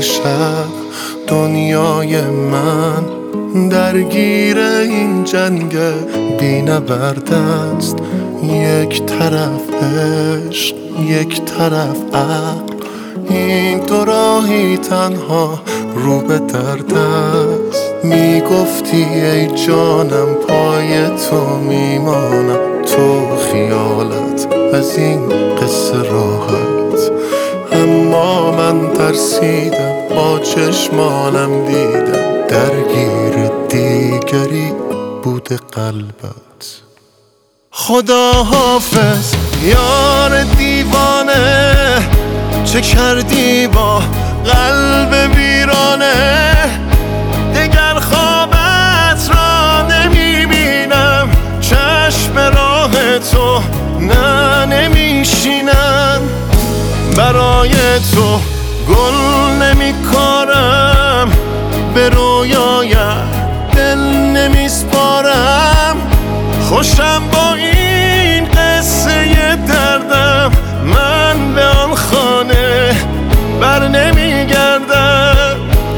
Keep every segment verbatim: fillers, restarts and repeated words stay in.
شب دنیای من درگیر این جنگ بی نبرد است. یک طرف عشق یک طرف عقل، این دو راهی تنها رو به درد است. میگفتی ای جانم پای تو میمانم، تو خیالت از این قصه راحت. اما من ترسیدم، با چشمانم دیدم درگیر دیگری بوده قلبت. خدا حافظ یار دیوانه، چه کردی با قلب ویرانه؟ دگر خوابت را نمیبینم، چشم راه تو نه نمیشینم. برای تو گل نمیکارم، به رویایت دل نمیسپارم. خوشم با این قصه دردم، من به آن خانه بر نمیگردم.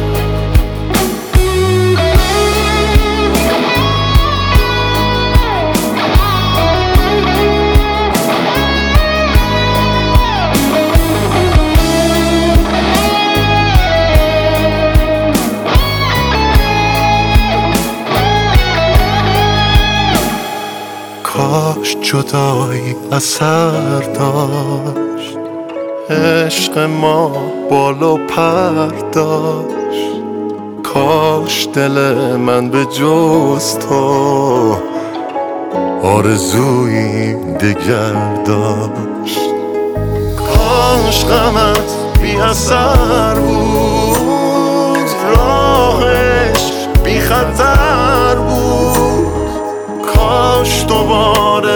کاش جدایی اثر داشت، عشق ما بال و پر داشت. کاش دل من به جز تو آرزویی دگر داشت. کاش غمت بی اثر بود، راهش بی خطر بود. کاش دوباره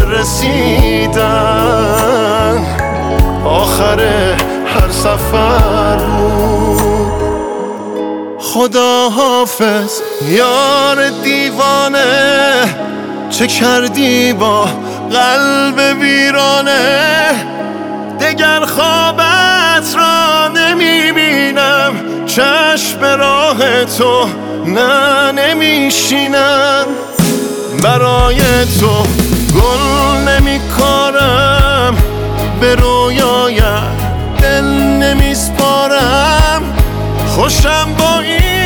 رسیدن آخر هر سفر بود. خدا حافظ یار دیوانه، چه کردی با قلب ویرانه؟ دگر خوابت را نمیبینم، چشم راه تو نه نمیشینم. برای تو گل نمیکارم، به رویایت دل نمیسپارم. خوشم با این